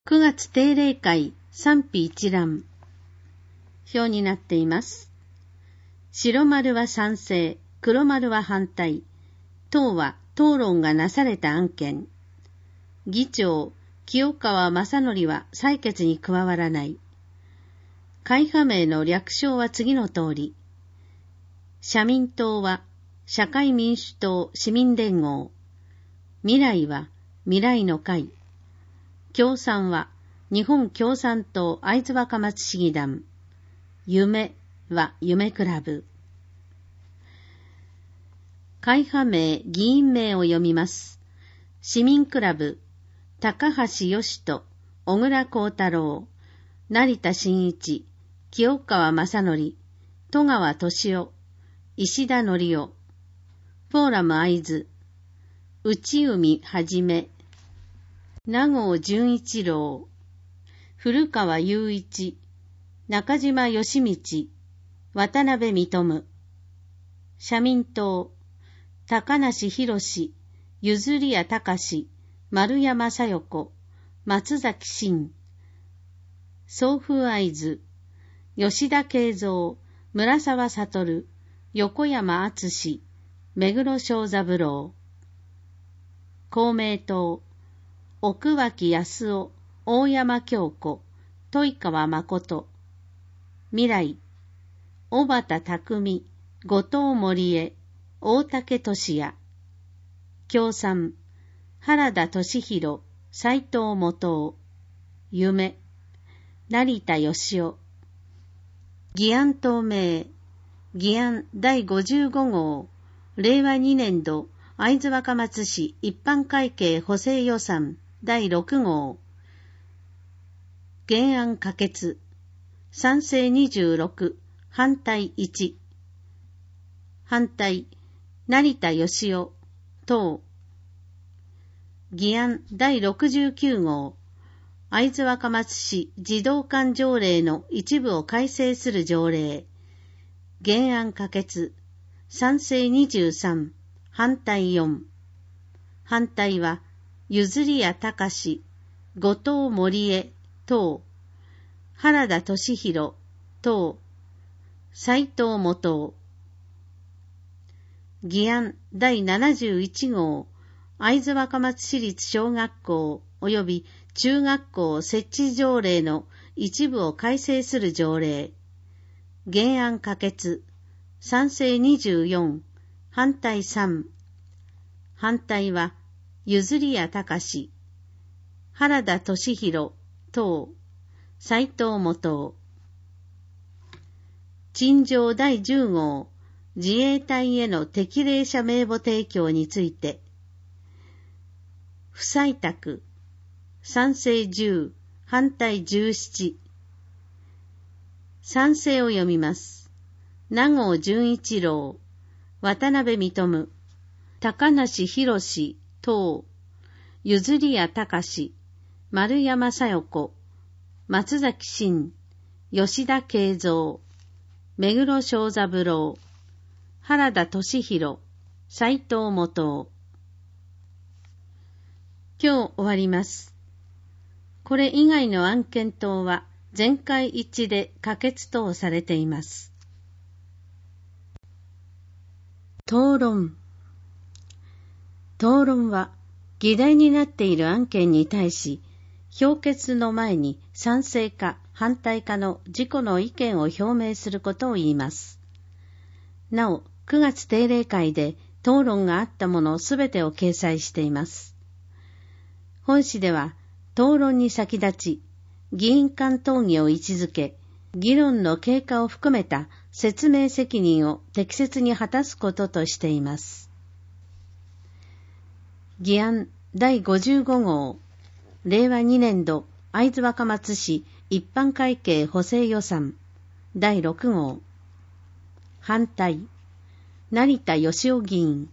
9月定例会賛否一覧表になっています。白丸は賛成、黒丸は反対。当は討論がなされた案件。議長、清川正則は採決に加わらない。会派名の略称は次の通り。社民党は社会民主党市民連合。未来は未来の会。共産は日本共産党会津若松市議団。夢は夢クラブ。会派名、議員名を読みます。市民クラブ、高橋義人、小倉幸太郎、成田真一、清川正則、戸川俊夫、石田則夫。フォーラム会津、内海はじめ、名郷純一郎、古川雄一、中島義道、渡辺認。社民党、高梨博、譲谷隆、丸山小夜子、松崎真。総風会津、吉田慶三、村沢悟、横山敦、目黒正三郎。公明党、奥脇康夫、大山京子、豊川誠。未来、小畑匠、後藤森江、大竹俊也。共産、原田俊弘、斉藤元夫。夢、成田義夫。議案党名、議案第55号、令和2年度会津若松市一般会計補正予算第6号。原案可決。賛成26、反対1。反対、成田義夫、等。議案第69号。会津若松市児童館条例の一部を改正する条例。原案可決。賛成23、反対4。反対は、譲谷隆、後藤森江、等。原田俊弘、等。斉藤元夫。議案第71号。会津若松市立小学校及び中学校設置条例の一部を改正する条例。原案可決。賛成24、反対3。反対は、譲谷隆、原田俊弘、等。斉藤元夫。陳情第10号。自衛隊への適齢者名簿提供について。不採択。賛成10、反対17。賛成を読みます。名郷純一郎、渡辺認、高梨博、等。譲谷隆、丸山小夜子、松崎真、吉田慶三、目黒正三郎、原田俊弘、斉藤元夫。今日終わります。これ以外の案件等は全会一致で可決等されています。討論。討論は議題になっている案件に対し、評決の前に賛成か反対かの自己の意見を表明することを言います。なお、9月定例会で討論があったものすべてを掲載しています。本誌では、討論に先立ち、議員間討議を位置づけ、議論の経過を含めた説明責任を適切に果たすこととしています。議案第55号。令和2年度会津若松市一般会計補正予算第6号。反対、成田義夫議員。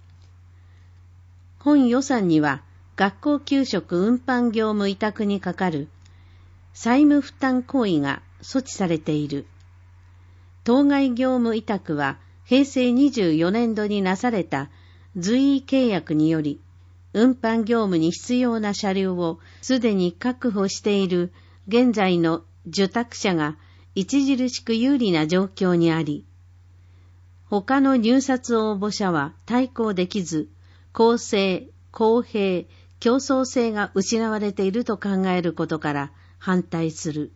本予算には学校給食運搬業務委託にかかる債務負担行為が措置されている。当該業務委託は平成24年度になされた随意契約により、 運搬業務に必要な車両をすでに確保している現在の受託者が著しく有利な状況にあり、他の入札応募者は対抗できず、公正、公平、競争性が失われていると考えることから反対する。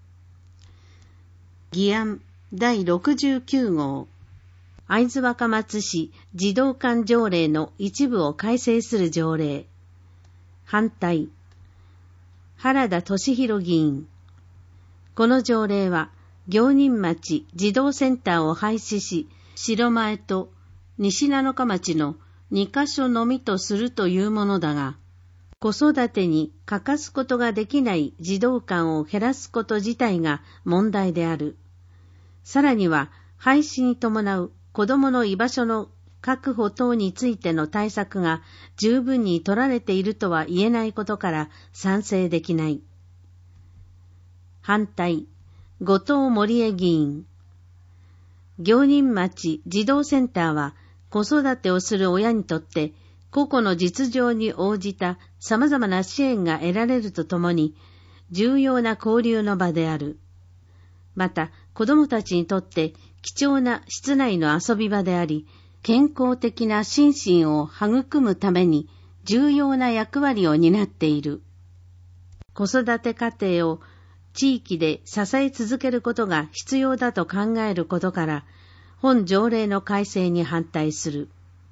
議案第69号、会津若松市児童館条例の一部を改正する条例。反対。原田俊弘議員。この条例は、行人町児童センターを廃止し、白前と西七日町の2カ所のみとするというものだが、子育てに欠かすことができない児童館を減らすこと自体が問題である。さらには、廃止に伴う子どもの居場所の確保等についての対策が十分に取られているとは言えないことから賛成できない。反対、後藤森江議員。行人町児童センターは子育てをする親にとって個々の実情に応じた様々な支援が得られるとともに重要な交流の場である。また子どもたちにとって貴重な室内の遊び場であり、健康的な心身を育むために重要な役割を担っている。子育て家庭を地域で支え続けることが必要だと考えることから、本条例の改正に反対する。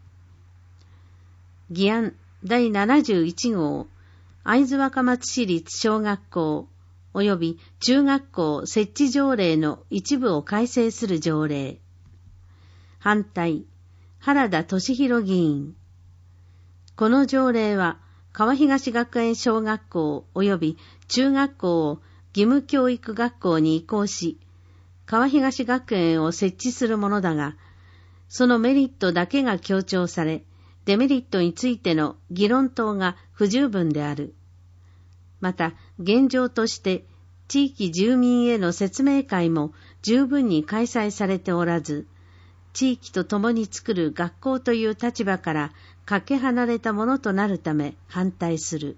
議案第71号、会津若松市立小学校及び中学校設置条例の一部を改正する条例。反対、原田俊弘議員。この条例は、川東学園小学校及び中学校を義務教育学校に移行し、川東学園を設置するものだが、そのメリットだけが強調され、デメリットについての議論等が不十分である。また、現状として地域住民への説明会も十分に開催されておらず、地域と共に作る学校という立場からかけ離れたものとなるため反対する。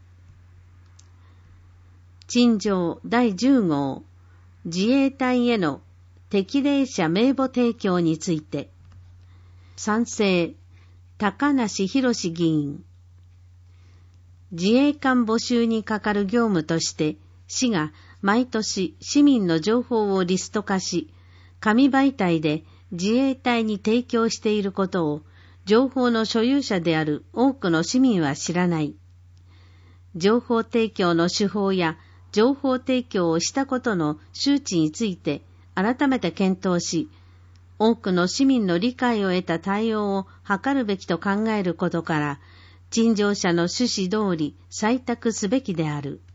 陳情第10号、自衛隊への適齢者名簿提供について、賛成、高梨博議員。自衛官募集に係る業務として、市が毎年市民の情報をリスト化し、紙媒体で自衛隊に提供していることを、情報の所有者である多くの市民は知らない。情報提供の手法や、情報提供をしたことの周知について改めて検討し、多くの市民の理解を得た対応を図るべきと考えることから、陳情者の趣旨通り採択すべきである。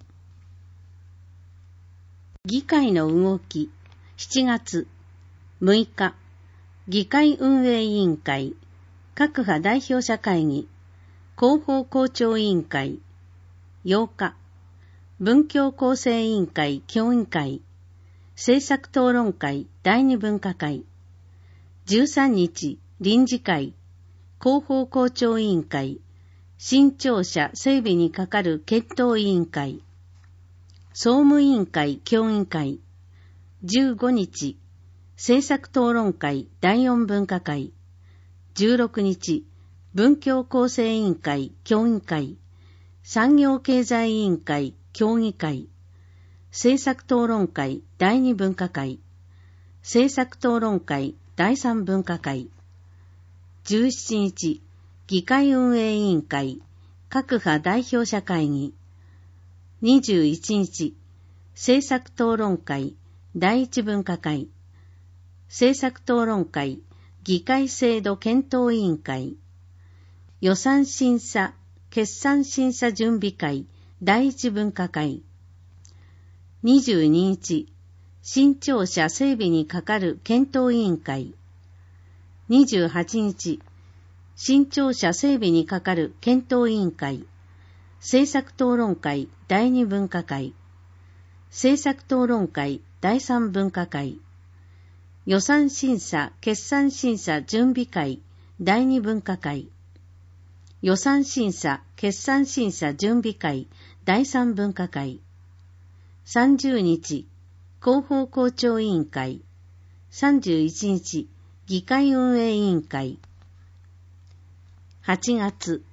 議会の動き、7月6日、議会運営委員会、各派代表者会議、広報校長委員会、8日、文教構成委員会協議会、政策討論会第二分科会、13日臨時会、広報校長委員会、新庁舎整備に係る検討委員会、総務委員会協議会、15日政策討論会第四分科会、16日文教構成委員会協議会、産業経済委員会協議会、政策討論会第二分科会、政策討論会第三分科会、17日、議会運営委員会、各派代表者会議、21日、政策討論会第一分科会、政策討論会議会制度検討委員会、予算審査、決算審査準備会第一分科会、22日、新庁舎整備に係る検討委員会、28日、新庁舎整備に係る検討委員会、政策討論会第二分科会、政策討論会第三分科会、予算審査決算審査準備会第二分科会、 予算審査決算審査準備会第3分科会。30日、広報校長委員会。31日、議会運営委員会。8月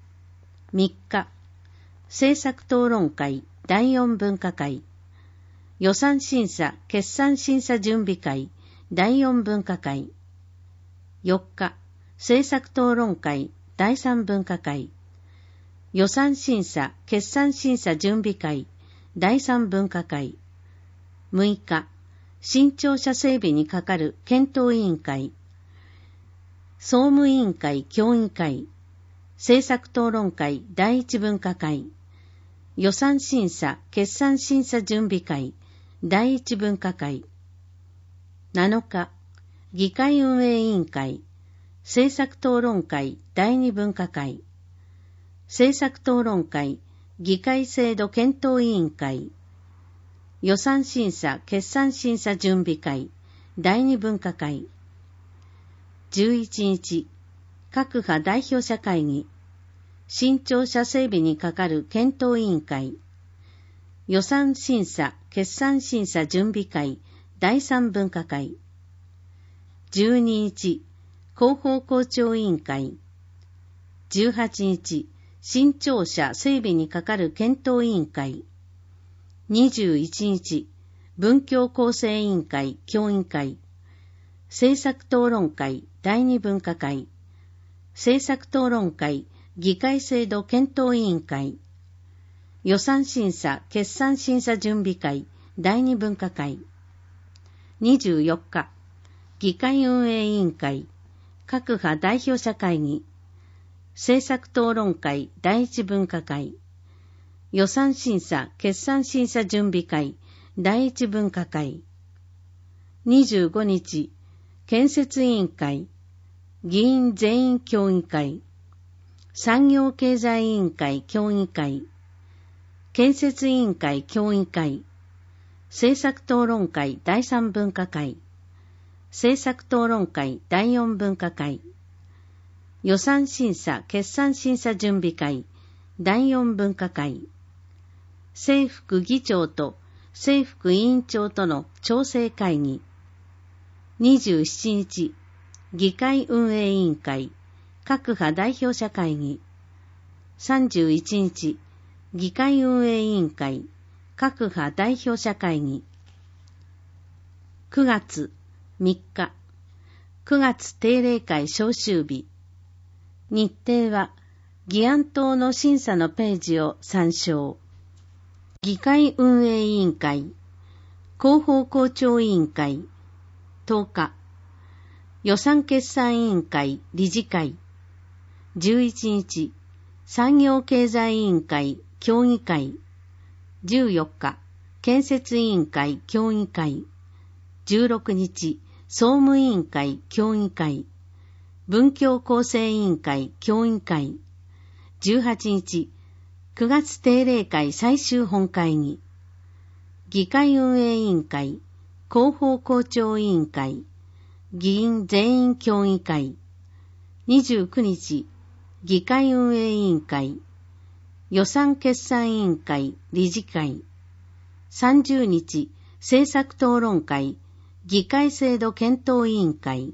3日、政策討論会第4分科会。予算審査決算審査準備会第4分科会。4日、政策討論会第3分科会。予算審査決算審査準備会第3分科会。6日、新庁舎整備に係る検討委員会。総務委員会協議会。政策討論会第1分科会。予算審査決算審査準備会第1分科会。7日、議会運営委員会。政策討論会第2分科会。政策討論会議会制度検討委員会。予算審査決算審査準備会第2分科会。11日、各派代表者会議。新庁舎整備に係る検討委員会。予算審査決算審査準備会第3分科会。12日、広報校長委員会。18日、新庁舎整備に係る検討委員会。21日、文教構成委員会協議会。政策討論会第2分科会。政策討論会議会制度検討委員会。予算審査決算審査準備会第2分科会。24日、議会運営委員会。各派代表者会議。政策討論会第1分科会。予算審査決算審査準備会第1分科会。25日、建設委員会。議員全員協議会。産業経済委員会協議会。建設委員会協議会。政策討論会第3分科会。政策討論会第4分科会。予算審査決算審査準備会第4分科会。正副議長と正副委員長との調整会議。27日、議会運営委員会。各派代表者会議。31日、議会運営委員会。各派代表者会議。9月3日、9月定例会召集日。日程は、議案等の審査のページを参照。議会運営委員会。広報校長委員会。10日。予算決算委員会理事会。11日、産業経済委員会協議会。14日、建設委員会協議会。16日、総務委員会協議会。文教構成委員会協議会。18日、9月定例会最終本会議。議会運営委員会。広報校長委員会。議員全員協議会。29日、議会運営委員会。予算決算委員会理事会。30日、政策討論会議会制度検討委員会。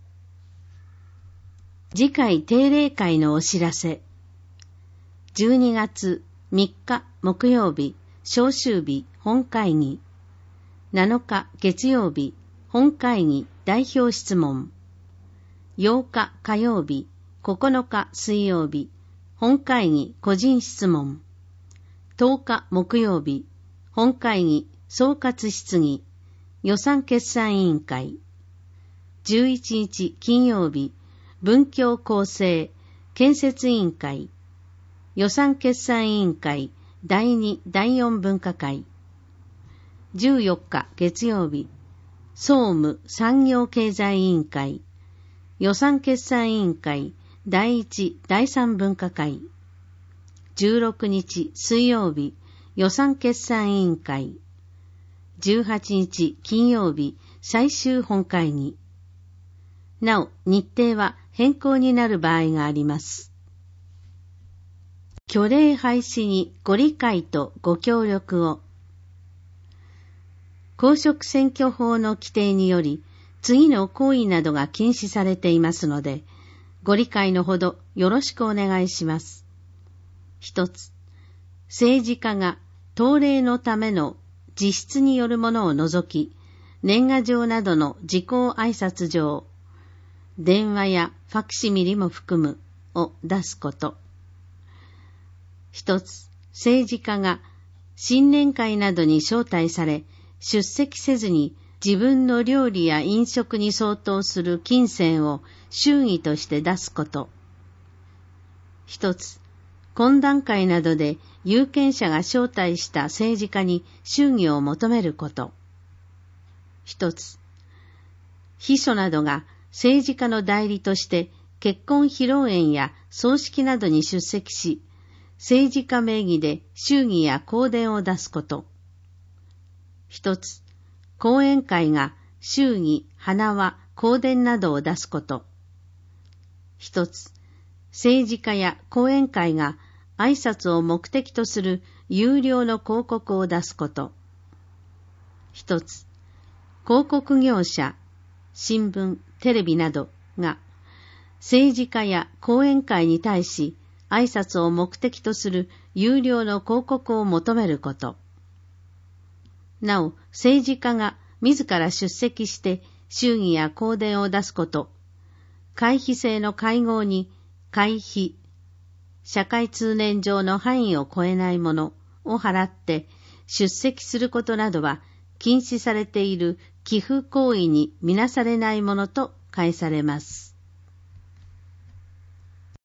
次回定例会のお知らせ。12月3日木曜日召集日本会議。7日月曜日本会議代表質問。8日火曜日9日水曜日本会議個人質問。10日木曜日本会議総括質疑予算決算委員会。11日金曜日文教構成建設委員会。予算決算委員会第2、第4分科会。14日月曜日総務産業経済委員会。予算決算委員会第1、第3分科会。16日水曜日予算決算委員会。18日金曜日最終本会議。なお、日程は変更になる場合があります。 虚礼廃止にご理解とご協力を。公職選挙法の規定により、次の行為などが禁止されていますので、ご理解のほどよろしくお願いします。一つ、政治家が党令のための自筆によるものを除き、年賀状などの時効挨拶状、電話やファクシミリも含むを出すこと。一つ、政治家が新年会などに招待され、出席せずに自分の料理や飲食に相当する金銭を祝儀として出すこと。一つ、懇談会などで有権者が招待した政治家に祝儀を求めること。一つ、秘書などが政治家の代理として結婚披露宴や葬式などに出席し、政治家名義で祝儀や香典を出すこと。一つ、講演会が祝儀、花輪、香典などを出すこと。一つ、政治家や講演会が挨拶を目的とする有料の広告を出すこと。一つ、広告業者、新聞、テレビなどが政治家や講演会に対し挨拶を目的とする有料の広告を求めること。なお、政治家が自ら出席して祝儀や香典を出すこと、会費制の会合に会費、社会通念上の範囲を超えないものを払って出席することなどは禁止されている寄付行為にみなされないものと解されます。